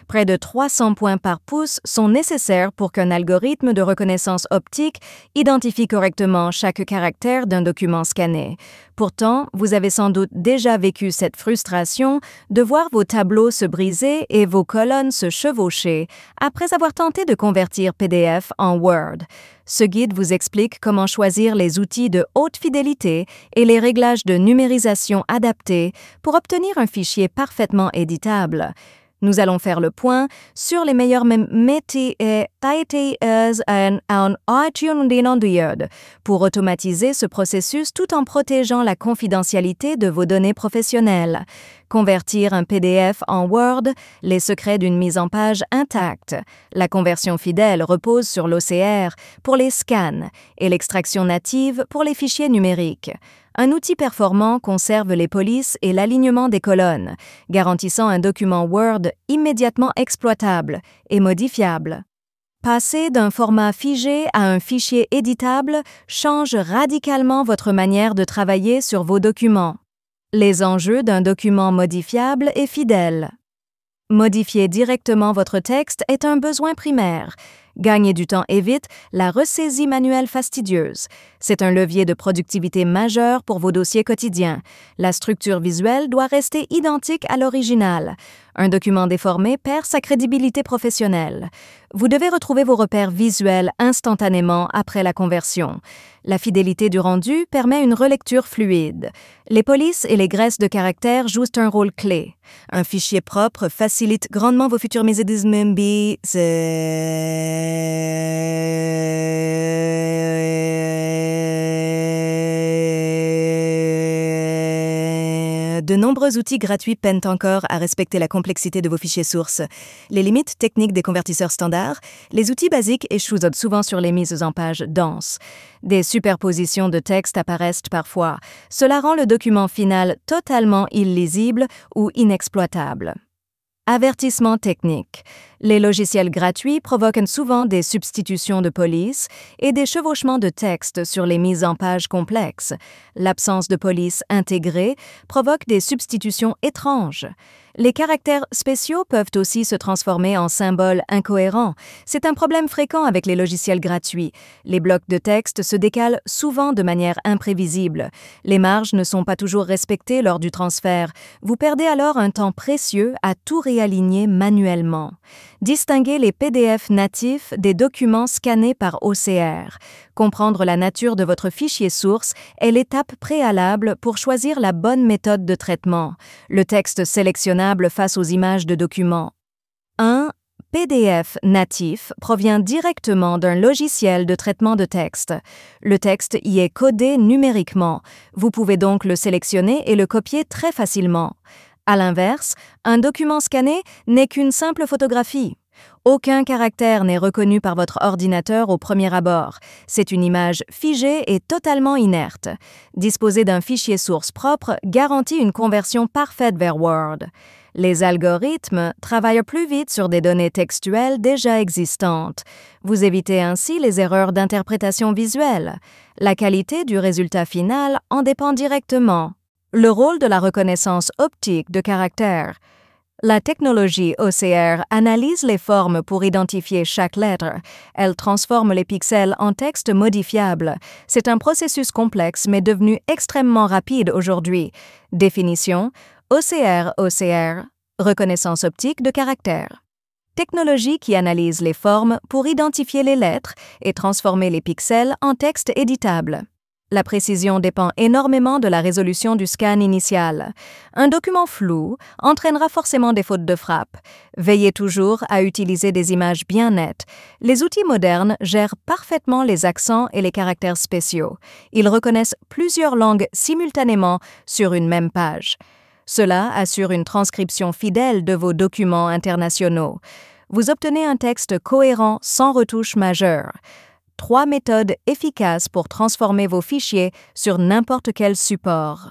Près de 300 points par pouce sont nécessaires pour qu'un algorithme de reconnaissance optique identifie correctement chaque caractère d'un document scanné. Pourtant, vous avez sans doute déjà vécu cette frustration de voir vos tableaux se briser et vos colonnes se chevaucher après avoir tenté de convertir PDF en Word. Ce guide vous explique comment choisir les outils de haute fidélité et les réglages de numérisation adaptés pour obtenir un fichier parfaitement éditable. Nous allons faire le point sur les meilleurs métiers en iTunes pour automatiser ce processus tout en protégeant la confidentialité de vos données professionnelles. Convertir un PDF en Word, les secrets d'une mise en page intacte. La conversion fidèle repose sur l'OCR pour les scans et l'extraction native pour les fichiers numériques. Un outil performant conserve les polices et l'alignement des colonnes, garantissant un document Word immédiatement exploitable et modifiable. Passer d'un format figé à un fichier éditable change radicalement votre manière de travailler sur vos documents. Les enjeux d'un document modifiable et fidèle. Modifier directement votre texte est un besoin primaire. Gagner du temps évite la ressaisie manuelle fastidieuse. C'est un levier de productivité majeur pour vos dossiers quotidiens. La structure visuelle doit rester identique à l'original. Un document déformé perd sa crédibilité professionnelle. Vous devez retrouver vos repères visuels instantanément après la conversion. La fidélité du rendu permet une relecture fluide. Les polices et les graisses de caractères jouent un rôle clé. Un fichier propre facilite grandement vos futures mises De nombreux outils gratuits peinent encore à respecter la complexité de vos fichiers sources. Les limites techniques des convertisseurs standards, les outils basiques échouent souvent sur les mises en page denses. Des superpositions de textes apparaissent parfois. Cela rend le document final totalement illisible ou inexploitable. Avertissement technique. Les logiciels gratuits provoquent souvent des substitutions de police et des chevauchements de texte sur les mises en page complexes. L'absence de police intégrée provoque des substitutions étranges. Les caractères spéciaux peuvent aussi se transformer en symboles incohérents. C'est un problème fréquent avec les logiciels gratuits. Les blocs de texte se décalent souvent de manière imprévisible. Les marges ne sont pas toujours respectées lors du transfert. Vous perdez alors un temps précieux à tout réaligner manuellement. Distinguer les PDF natifs des documents scannés par OCR. Comprendre la nature de votre fichier source est l'étape préalable pour choisir la bonne méthode de traitement. Le texte sélectionnable face aux images de documents. 1. PDF natif provient directement d'un logiciel de traitement de texte. Le texte y est codé numériquement. Vous pouvez donc le sélectionner et le copier très facilement. À l'inverse, un document scanné n'est qu'une simple photographie. Aucun caractère n'est reconnu par votre ordinateur au premier abord. C'est une image figée et totalement inerte. Disposer d'un fichier source propre garantit une conversion parfaite vers Word. Les algorithmes travaillent plus vite sur des données textuelles déjà existantes. Vous évitez ainsi les erreurs d'interprétation visuelle. La qualité du résultat final en dépend directement. Le rôle de la reconnaissance optique de caractères. La technologie OCR analyse les formes pour identifier chaque lettre. Elle transforme les pixels en texte modifiable. C'est un processus complexe mais devenu extrêmement rapide aujourd'hui. Définition: OCR, reconnaissance optique de caractères. Technologie qui analyse les formes pour identifier les lettres et transformer les pixels en texte éditable. La précision dépend énormément de la résolution du scan initial. Un document flou entraînera forcément des fautes de frappe. Veillez toujours à utiliser des images bien nettes. Les outils modernes gèrent parfaitement les accents et les caractères spéciaux. Ils reconnaissent plusieurs langues simultanément sur une même page. Cela assure une transcription fidèle de vos documents internationaux. Vous obtenez un texte cohérent sans retouche majeure. 3 méthodes efficaces pour transformer vos fichiers sur n'importe quel support.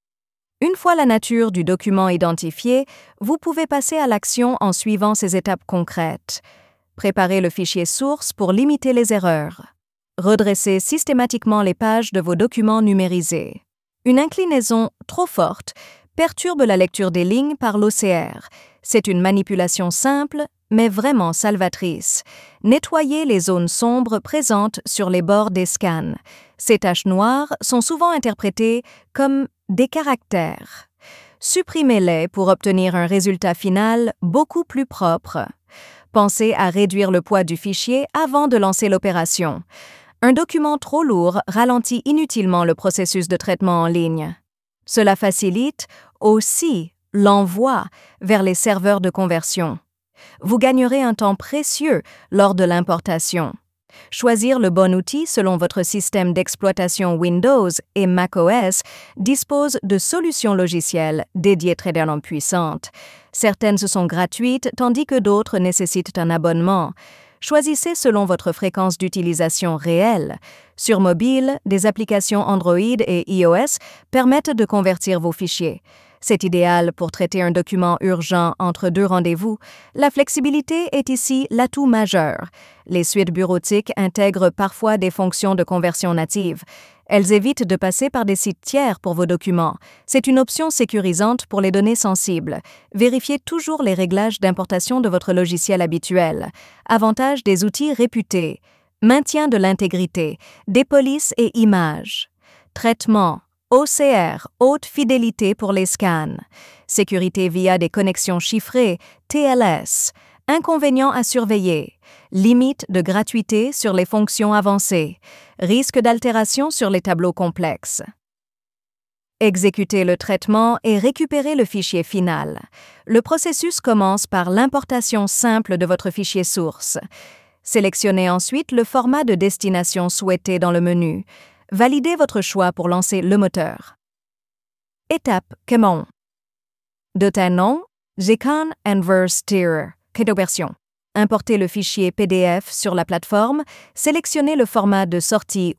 Une fois la nature du document identifiée, vous pouvez passer à l'action en suivant ces étapes concrètes. Préparez le fichier source pour limiter les erreurs. Redressez systématiquement les pages de vos documents numérisés. Une inclinaison trop forte perturbe la lecture des lignes par l'OCR. C'est une manipulation simple, mais vraiment salvatrice. Nettoyez les zones sombres présentes sur les bords des scans. Ces taches noires sont souvent interprétées comme des caractères. Supprimez-les pour obtenir un résultat final beaucoup plus propre. Pensez à réduire le poids du fichier avant de lancer l'opération. Un document trop lourd ralentit inutilement le processus de traitement en ligne. Cela facilite aussi l'envoi vers les serveurs de conversion. Vous gagnerez un temps précieux lors de l'importation. Choisir le bon outil selon votre système d'exploitation Windows et macOS dispose de solutions logicielles dédiées très puissantes. Certaines sont gratuites tandis que d'autres nécessitent un abonnement. Choisissez selon votre fréquence d'utilisation réelle. Sur mobile, des applications Android et iOS permettent de convertir vos fichiers. C'est idéal pour traiter un document urgent entre deux rendez-vous. La flexibilité est ici l'atout majeur. Les suites bureautiques intègrent parfois des fonctions de conversion natives. Elles évitent de passer par des sites tiers pour vos documents. C'est une option sécurisante pour les données sensibles. Vérifiez toujours les réglages d'importation de votre logiciel habituel. Avantage des outils réputés. Maintien de l'intégrité, des polices et images. Traitement. OCR, haute fidélité pour les scans. Sécurité via des connexions chiffrées, TLS. Inconvénients à surveiller. Limite de gratuité sur les fonctions avancées. Risque d'altération sur les tableaux complexes. Exécutez le traitement et récupérez le fichier final. Le processus commence par l'importation simple de votre fichier source. Sélectionnez ensuite le format de destination souhaité dans le menu. Validez votre choix pour lancer le moteur. Étape commande. Nom, Gcon Anversteer, version. Importez le fichier PDF sur la plateforme, sélectionnez le format de sortie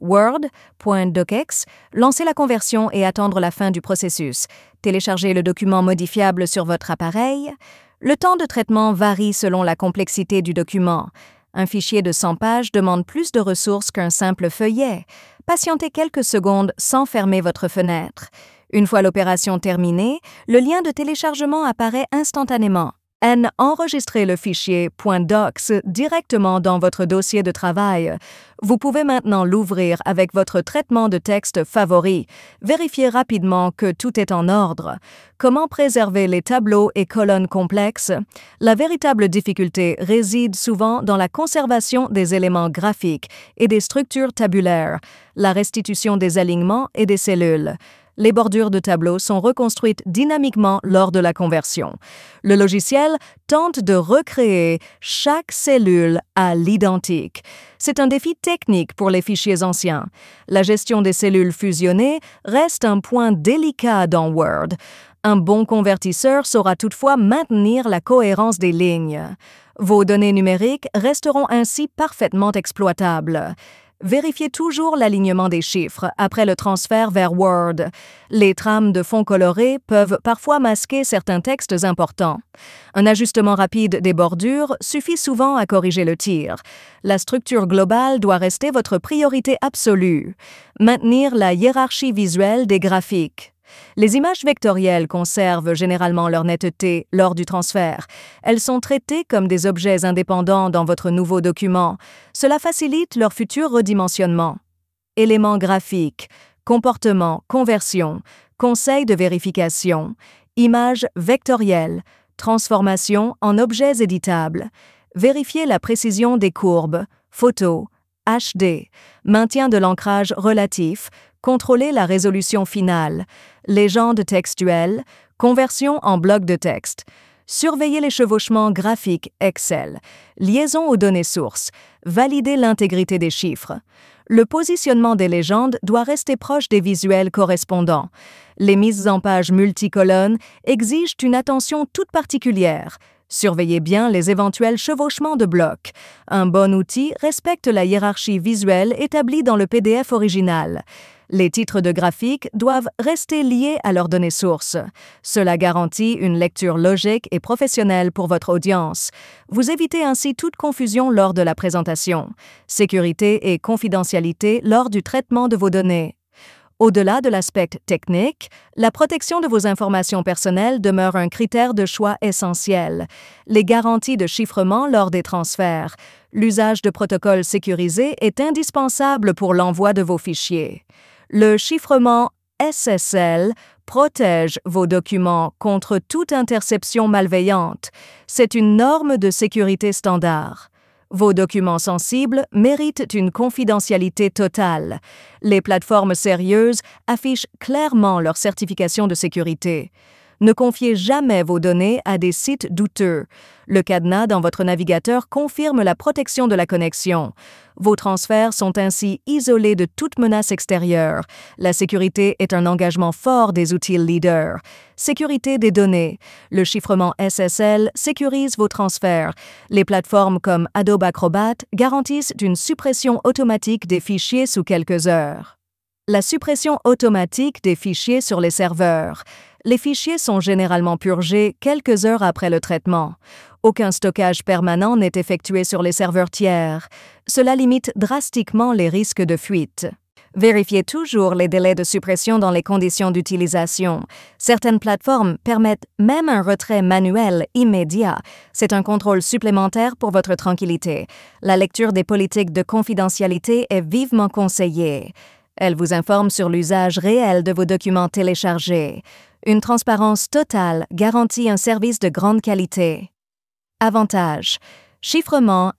Word.docx, lancez la conversion et attendre la fin du processus. Téléchargez le document modifiable sur votre appareil. Le temps de traitement varie selon la complexité du document. Un fichier de 100 pages demande plus de ressources qu'un simple feuillet. Patientez quelques secondes sans fermer votre fenêtre. Une fois l'opération terminée, le lien de téléchargement apparaît instantanément. Enregistrez le fichier .docs directement dans votre dossier de travail. Vous pouvez maintenant l'ouvrir avec votre traitement de texte favori. Vérifiez rapidement que tout est en ordre. Comment préserver les tableaux et colonnes complexes? La véritable difficulté réside souvent dans la conservation des éléments graphiques et des structures tabulaires, la restitution des alignements et des cellules. Les bordures de tableaux sont reconstruites dynamiquement lors de la conversion. Le logiciel tente de recréer chaque cellule à l'identique. C'est un défi technique pour les fichiers anciens. La gestion des cellules fusionnées reste un point délicat dans Word. Un bon convertisseur saura toutefois maintenir la cohérence des lignes. Vos données numériques resteront ainsi parfaitement exploitables. Vérifiez toujours l'alignement des chiffres après le transfert vers Word. Les trames de fond colorés peuvent parfois masquer certains textes importants. Un ajustement rapide des bordures suffit souvent à corriger le tir. La structure globale doit rester votre priorité absolue. Maintenir la hiérarchie visuelle des graphiques. Les images vectorielles conservent généralement leur netteté lors du transfert. Elles sont traitées comme des objets indépendants dans votre nouveau document. Cela facilite leur futur redimensionnement. Éléments graphiques, comportement, conversion, conseils de vérification, images vectorielles, transformation en objets éditables. Vérifiez la précision des courbes, photos, HD, maintien de l'ancrage relatif, contrôlez la résolution finale, légende textuelle, conversion en bloc de texte, surveillez les chevauchements graphiques Excel, liaison aux données sources, validez l'intégrité des chiffres. Le positionnement des légendes doit rester proche des visuels correspondants. Les mises en page multicolonnes exigent une attention toute particulière. Surveillez bien les éventuels chevauchements de blocs. Un bon outil respecte la hiérarchie visuelle établie dans le PDF original. Les titres de graphiques doivent rester liés à leurs données sources. Cela garantit une lecture logique et professionnelle pour votre audience. Vous évitez ainsi toute confusion lors de la présentation. Sécurité et confidentialité lors du traitement de vos données. Au-delà de l'aspect technique, la protection de vos informations personnelles demeure un critère de choix essentiel. Les garanties de chiffrement lors des transferts. L'usage de protocoles sécurisés est indispensable pour l'envoi de vos fichiers. Le chiffrement SSL protège vos documents contre toute interception malveillante. C'est une norme de sécurité standard. Vos documents sensibles méritent une confidentialité totale. Les plateformes sérieuses affichent clairement leur certification de sécurité. Ne confiez jamais vos données à des sites douteux. Le cadenas dans votre navigateur confirme la protection de la connexion. Vos transferts sont ainsi isolés de toute menace extérieure. La sécurité est un engagement fort des outils leaders. Sécurité des données. Le chiffrement SSL sécurise vos transferts. Les plateformes comme Adobe Acrobat garantissent une suppression automatique des fichiers sous quelques heures. La suppression automatique des fichiers sur les serveurs. Les fichiers sont généralement purgés quelques heures après le traitement. Aucun stockage permanent n'est effectué sur les serveurs tiers. Cela limite drastiquement les risques de fuite. Vérifiez toujours les délais de suppression dans les conditions d'utilisation. Certaines plateformes permettent même un retrait manuel immédiat. C'est un contrôle supplémentaire pour votre tranquillité. La lecture des politiques de confidentialité est vivement conseillée. Elle vous informe sur l'usage réel de vos documents téléchargés. Une transparence totale garantit un service de grande qualité. Avantages: chiffrement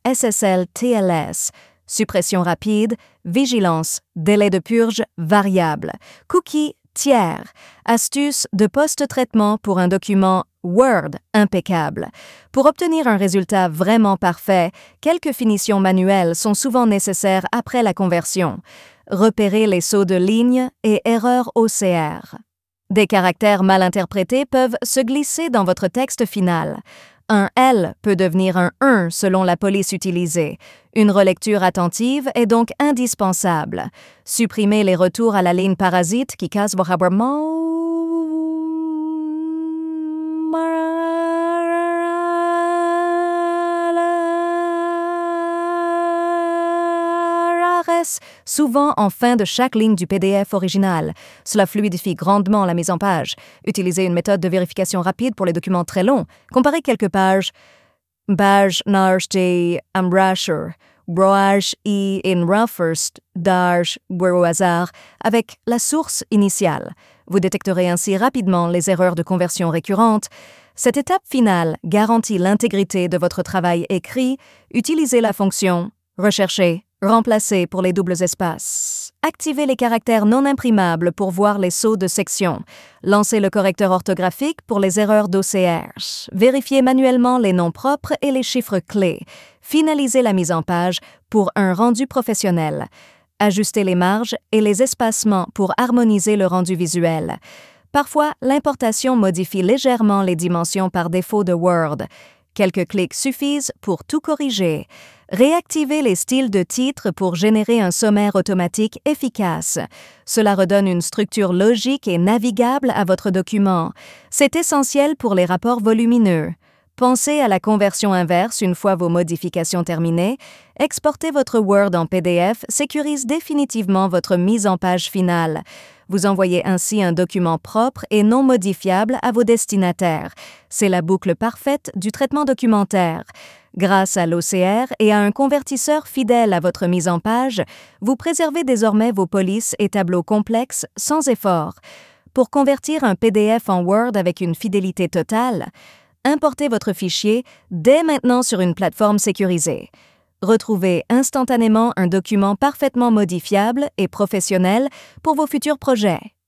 SSL-TLS, suppression rapide, vigilance, délai de purge variable, cookies tiers, astuce de post-traitement pour un document Word impeccable. Pour obtenir un résultat vraiment parfait, quelques finitions manuelles sont souvent nécessaires après la conversion. Repérez les sauts de ligne et erreurs OCR. Des caractères mal interprétés peuvent se glisser dans votre texte final. Un L peut devenir un 1 selon la police utilisée. Une relecture attentive est donc indispensable. Supprimez les retours à la ligne parasite qui cassent vos rapports. Souvent en fin de chaque ligne du PDF original. Cela fluidifie grandement la mise en page. Utilisez une méthode de vérification rapide pour les documents très longs. Comparez quelques pages. Baj narste ambrasher, broage i in roughest darge au hasard avec la source initiale. Vous détecterez ainsi rapidement les erreurs de conversion récurrentes. Cette étape finale garantit l'intégrité de votre travail écrit. Utilisez la fonction « Rechercher ». Remplacez pour les doubles espaces. Activez les caractères non imprimables pour voir les sauts de section. Lancez le correcteur orthographique pour les erreurs d'OCR. Vérifiez manuellement les noms propres et les chiffres clés. Finalisez la mise en page pour un rendu professionnel. Ajustez les marges et les espacements pour harmoniser le rendu visuel. Parfois, l'importation modifie légèrement les dimensions par défaut de Word. Quelques clics suffisent pour tout corriger. Réactivez les styles de titres pour générer un sommaire automatique efficace. Cela redonne une structure logique et navigable à votre document. C'est essentiel pour les rapports volumineux. Pensez à la conversion inverse une fois vos modifications terminées. Exporter votre Word en PDF sécurise définitivement votre mise en page finale. Vous envoyez ainsi un document propre et non modifiable à vos destinataires. C'est la boucle parfaite du traitement documentaire. Grâce à l'OCR et à un convertisseur fidèle à votre mise en page, vous préservez désormais vos polices et tableaux complexes sans effort. Pour convertir un PDF en Word avec une fidélité totale, importez votre fichier dès maintenant sur une plateforme sécurisée. Retrouvez instantanément un document parfaitement modifiable et professionnel pour vos futurs projets.